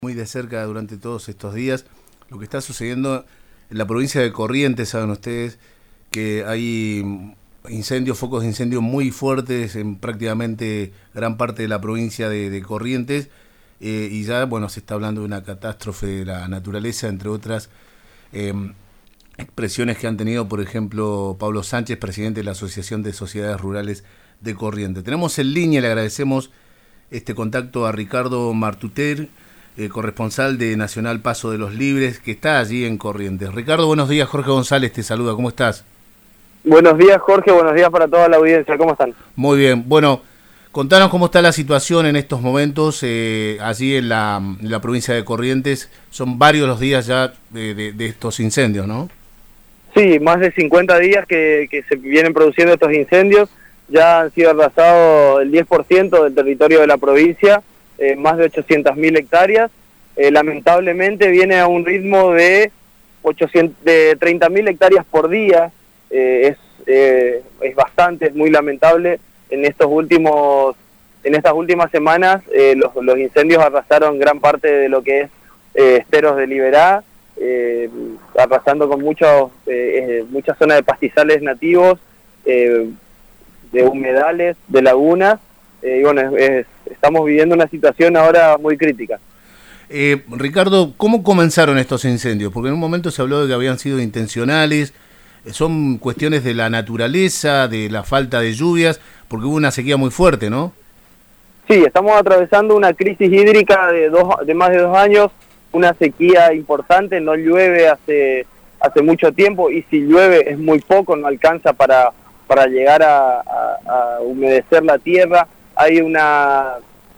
Muy de cerca durante todos estos días lo que está sucediendo en la provincia de Corrientes. Saben ustedes que hay incendios, focos de incendio muy fuertes en prácticamente gran parte de la provincia de Corrientes, y ya se está hablando de una catástrofe de la naturaleza, entre otras expresiones que han tenido, por ejemplo, Pablo Sánchez, presidente de la Asociación de Sociedades Rurales de Corrientes. Tenemos en línea, le agradecemos este contacto a Ricardo Martuter, corresponsal de Nacional Paso de los Libres, que está allí en Corrientes. Ricardo, buenos días. Jorge González te saluda. ¿Cómo estás? Buenos días, Jorge. Buenos días para toda la audiencia. ¿Cómo están? Muy bien. Bueno, contanos cómo está la situación en estos momentos allí en la provincia de Corrientes. Son varios los días ya de estos incendios, ¿no? Sí, más de 50 días que se vienen produciendo estos incendios. Ya han sido arrasados el 10% del territorio de la provincia, más de 800.000 hectáreas. Lamentablemente viene a un ritmo de 30.000 hectáreas por día. Es bastante, es muy lamentable. En estas últimas semanas los incendios arrasaron gran parte de lo que es esteros de Liberá, arrasando con muchas zonas de pastizales nativos, de humedales, de lagunas. Estamos viviendo una situación ahora muy crítica. Ricardo, ¿cómo comenzaron estos incendios? Porque en un momento se habló de que habían sido intencionales. ¿Son cuestiones de la naturaleza, de la falta de lluvias? Porque hubo una sequía muy fuerte, ¿no? Sí, estamos atravesando una crisis hídrica de más de 2 años, una sequía importante. No llueve hace mucho tiempo, y si llueve es muy poco, no alcanza para llegar a humedecer la tierra. Hay una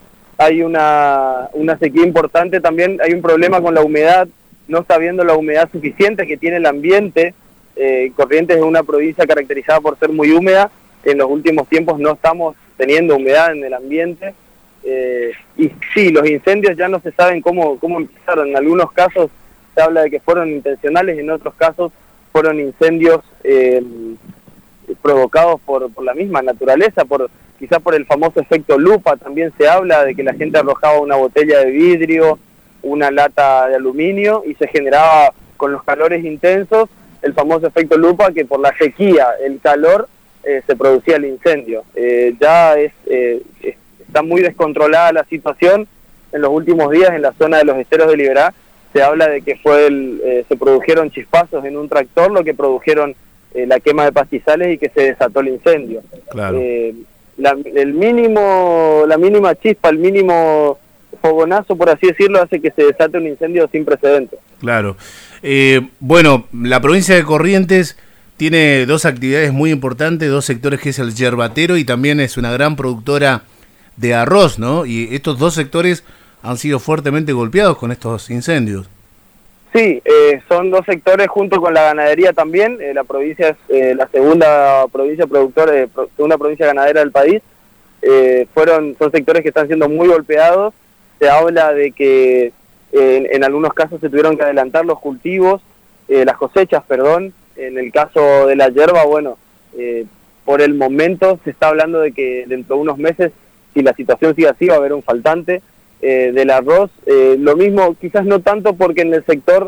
sequía importante también. Hay un problema con la humedad. No está habiendo la humedad suficiente que tiene el ambiente. Corrientes es una provincia caracterizada por ser muy húmeda. En los últimos tiempos no estamos teniendo humedad en el ambiente. Y sí, los incendios ya no se saben cómo empezaron. En algunos casos se habla de que fueron intencionales, en otros casos fueron incendios provocados por la misma naturaleza, quizás por el famoso efecto lupa. También se habla de que la gente arrojaba una botella de vidrio, una lata de aluminio, y se generaba con los calores intensos el famoso efecto lupa, que por la sequía, el calor, se producía el incendio. Está muy descontrolada la situación. En los últimos días, en la zona de los esteros de Liberá, se habla de que se produjeron chispazos en un tractor, lo que produjeron la quema de pastizales y que se desató el incendio. Claro. La mínima chispa, el mínimo fogonazo, por así decirlo, hace que se desate un incendio sin precedentes. Claro. La provincia de Corrientes tiene dos actividades muy importantes, dos sectores, que es el yerbatero y también es una gran productora de arroz, ¿no? Y estos dos sectores han sido fuertemente golpeados con estos incendios. Sí, son dos sectores junto con la ganadería también. La provincia es la segunda provincia productora, segunda provincia ganadera del país. Son sectores que están siendo muy golpeados. Se habla de que en algunos casos se tuvieron que adelantar los cultivos, las cosechas, perdón. En el caso de la yerba, por el momento se está hablando de que dentro de unos meses, si la situación sigue así, va a haber un faltante. Del arroz, lo mismo, quizás no tanto, porque en el sector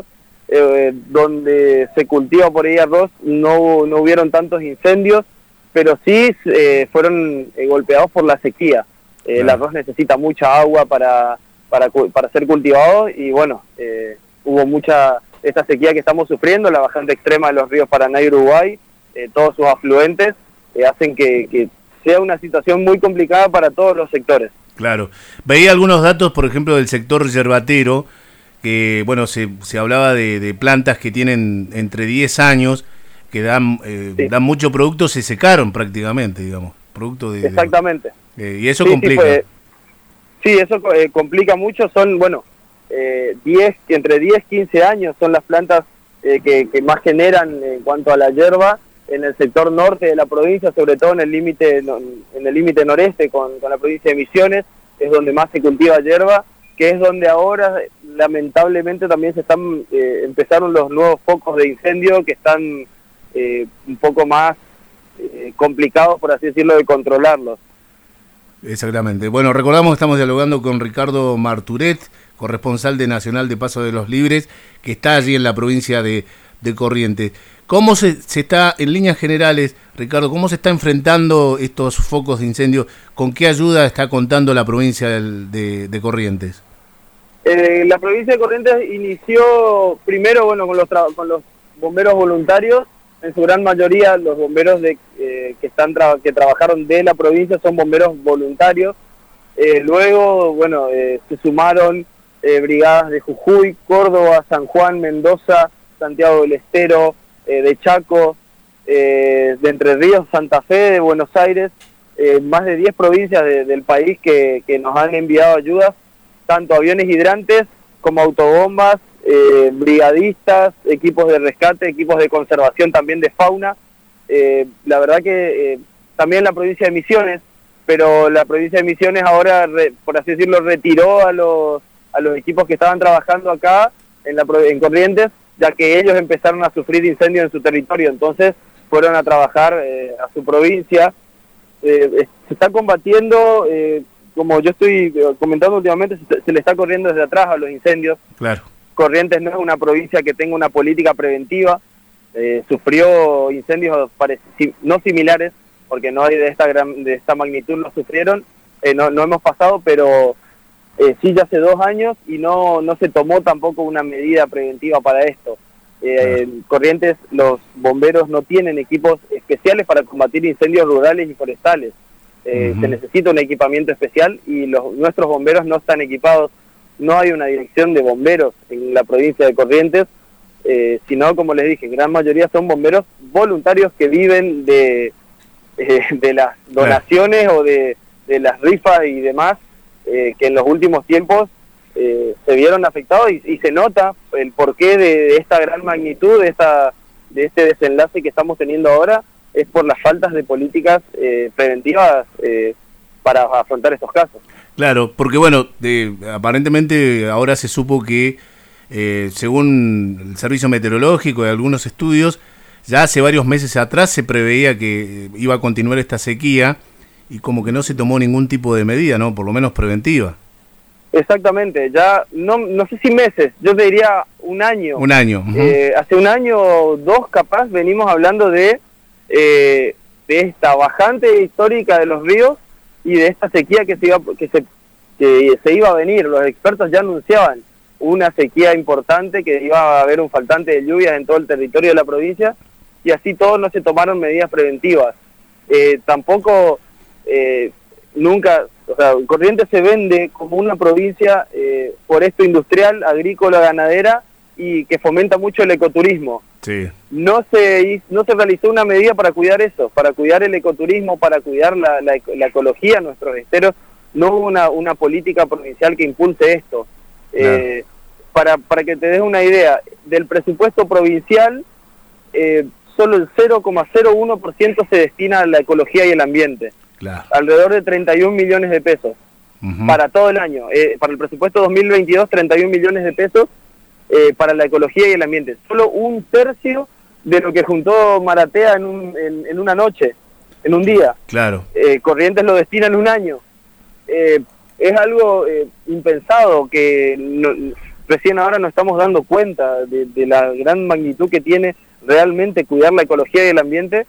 donde se cultiva por ahí arroz no hubieron tantos incendios, pero sí fueron golpeados por la sequía. Claro. El arroz necesita mucha agua para ser cultivado, y hubo esta sequía que estamos sufriendo, la bajante extrema de los ríos Paraná y Uruguay, todos sus afluentes, hacen que sea una situación muy complicada para todos los sectores. Claro. Veía algunos datos, por ejemplo, del sector yerbatero, que se hablaba de plantas que tienen entre 10 años, que dan mucho producto, se secaron prácticamente, digamos. Exactamente. Y eso complica. Eso complica mucho. Son, entre 10 y 15 años son las plantas que más generan en cuanto a la yerba en el sector norte de la provincia, sobre todo en el límite noreste con la provincia de Misiones. Es donde más se cultiva yerba, que es donde ahora lamentablemente también empezaron los nuevos focos de incendio, que están un poco más complicados, por así decirlo, de controlarlos. Exactamente. Bueno, recordamos que estamos dialogando con Ricardo Marturet, corresponsal de Nacional de Paso de los Libres, que está allí en la provincia de Corrientes. ¿Cómo se está, en líneas generales, Ricardo, cómo se está enfrentando estos focos de incendio? ¿Con qué ayuda está contando la provincia de Corrientes? La provincia de Corrientes inició primero con los bomberos voluntarios. En su gran mayoría los bomberos que trabajaron de la provincia son bomberos voluntarios. Luego se sumaron brigadas de Jujuy, Córdoba, San Juan, Mendoza, Santiago del Estero, de Chaco, de Entre Ríos, Santa Fe, de Buenos Aires, más de 10 provincias del país que nos han enviado ayudas, tanto aviones hidrantes como autobombas, brigadistas, equipos de rescate, equipos de conservación también de fauna. La verdad que también la provincia de Misiones, pero la provincia de Misiones ahora, por así decirlo, retiró a los equipos que estaban trabajando acá en Corrientes, ya que ellos empezaron a sufrir incendios en su territorio, entonces fueron a trabajar a su provincia. Se está combatiendo, como yo estoy comentando últimamente, se le está corriendo desde atrás a los incendios. Claro. Corrientes no es una provincia que tenga una política preventiva, sufrió incendios no similares, porque no hay de esta magnitud, lo sufrieron, no hemos pasado, pero sí ya hace 2 años y no se tomó tampoco una medida preventiva para esto. En Corrientes los bomberos no tienen equipos especiales para combatir incendios rurales y forestales. Se necesita un equipamiento especial y nuestros bomberos no están equipados. No hay una dirección de bomberos en la provincia de Corrientes, sino, como les dije, en gran mayoría son bomberos voluntarios que viven de las donaciones o de las rifas y demás, que en los últimos tiempos se vieron afectados y se nota el porqué de esta gran magnitud, de este desenlace que estamos teniendo ahora, es por las faltas de políticas preventivas para afrontar estos casos. Claro, porque aparentemente ahora se supo que según el Servicio Meteorológico y algunos estudios, ya hace varios meses atrás se preveía que iba a continuar esta sequía y como que no se tomó ningún tipo de medida, ¿no? Por lo menos preventiva. Exactamente, ya no sé si meses, yo te diría un año. Un año. Hace un año o 2 capaz venimos hablando de esta bajante histórica de los ríos y de esta sequía que se iba a venir. Los expertos ya anunciaban una sequía importante, que iba a haber un faltante de lluvias en todo el territorio de la provincia, y así todos no se tomaron medidas preventivas. Tampoco nunca, Corrientes se vende como una provincia foresto-industrial, agrícola, ganadera, y que fomenta mucho el ecoturismo. Sí. No se realizó una medida para cuidar eso, para cuidar el ecoturismo, para cuidar la ecología, nuestros esteros. No hubo una política provincial que impulse esto. Claro. Para que te des una idea, del presupuesto provincial, solo el 0,01% se destina a la ecología y el ambiente. Claro. Alrededor de 31 millones de pesos para todo el año. Para el presupuesto 2022, 31 millones de pesos para la ecología y el ambiente. Solo 1/3 de lo que juntó Maratea en una noche, en un día. Claro. Corrientes lo destina en un año. Es algo impensado que recién ahora nos estamos dando cuenta de la gran magnitud que tiene realmente cuidar la ecología y el ambiente,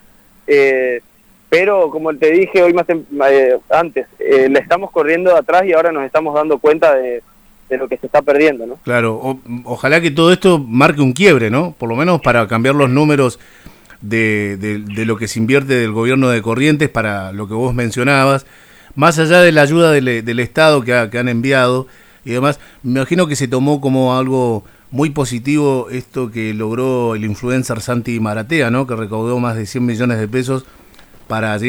pero como te dije hoy antes, le estamos corriendo de atrás y ahora nos estamos dando cuenta de lo que se está perdiendo, ¿no? Claro, ojalá que todo esto marque un quiebre, ¿no? Por lo menos para cambiar los números de lo que se invierte del gobierno de Corrientes para lo que vos mencionabas, más allá de la ayuda del Estado que han enviado y demás. Me imagino que se tomó como algo muy positivo esto que logró el influencer Santi Maratea, ¿no? Que recaudó más de 100 millones de pesos para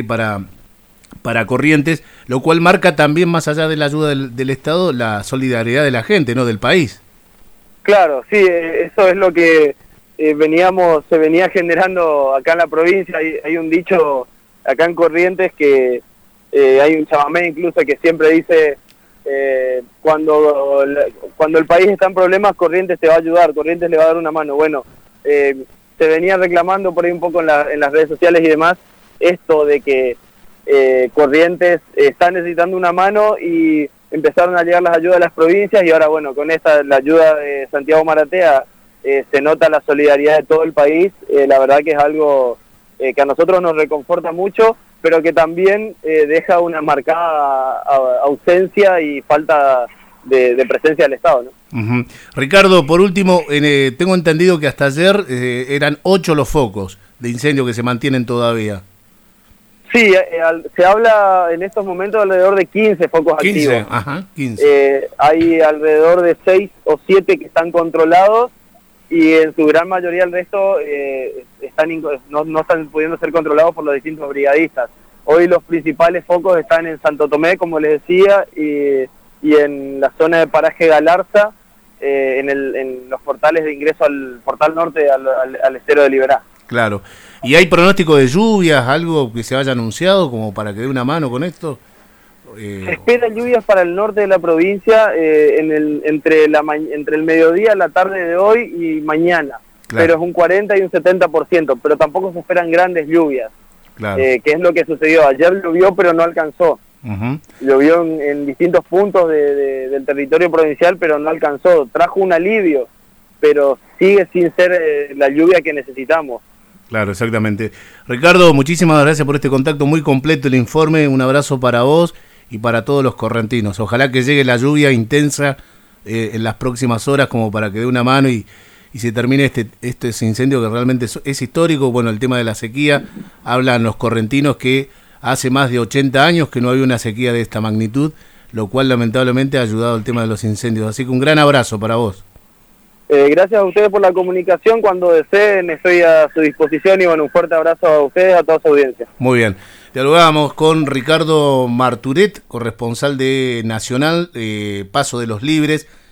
Corrientes, lo cual marca también, más allá de la ayuda del Estado, la solidaridad de la gente, ¿no? Del país. Claro, sí, eso es lo que se venía generando acá en la provincia. Hay un dicho acá en Corrientes que hay un chamamé incluso que siempre dice cuando el país está en problemas, Corrientes te va a ayudar, Corrientes le va a dar una mano. Bueno, se venía reclamando por ahí un poco en las redes sociales y demás esto de que Corrientes está necesitando una mano y empezaron a llegar las ayudas de las provincias y ahora, bueno, con la ayuda de Santiago Maratea, se nota la solidaridad de todo el país. La verdad que es algo que a nosotros nos reconforta mucho, pero que también deja una marcada ausencia y falta de presencia del Estado, ¿no? Uh-huh. Ricardo, por último, tengo entendido que hasta ayer eran 8 los focos de incendio que se mantienen todavía. Sí, se habla en estos momentos alrededor de 15 focos 15, activos. ajá, 15. Hay alrededor de 6 o 7 que están controlados y en su gran mayoría el resto no están pudiendo ser controlados por los distintos brigadistas. Hoy los principales focos están en Santo Tomé, como les decía, y en la zona de paraje Galarza, en los portales de ingreso al portal norte, al estero de Liberá. Claro. ¿Y hay pronóstico de lluvias, algo que se haya anunciado como para que dé una mano con esto? Se esperan lluvias para el norte de la provincia entre el mediodía, la tarde de hoy y mañana. Claro. Pero es un 40 y un 70%, pero tampoco se esperan grandes lluvias. Claro. Que es lo que sucedió. Ayer llovió, pero no alcanzó. Uh-huh. Llovió en distintos puntos del territorio provincial, pero no alcanzó. Trajo un alivio, pero sigue sin ser la lluvia que necesitamos. Claro, exactamente. Ricardo, muchísimas gracias por este contacto muy completo, el informe. Un abrazo para vos y para todos los correntinos. Ojalá que llegue la lluvia intensa en las próximas horas como para que dé una mano y se termine este incendio que realmente es histórico. Bueno, el tema de la sequía, hablan los correntinos que hace más de 80 años que no había una sequía de esta magnitud, lo cual lamentablemente ha ayudado al tema de los incendios. Así que un gran abrazo para vos. Gracias a ustedes por la comunicación. Cuando deseen estoy a su disposición y bueno, un fuerte abrazo a ustedes, a toda su audiencia. Muy bien. Dialogábamos con Ricardo Marturet, corresponsal de Nacional, Paso de los Libres.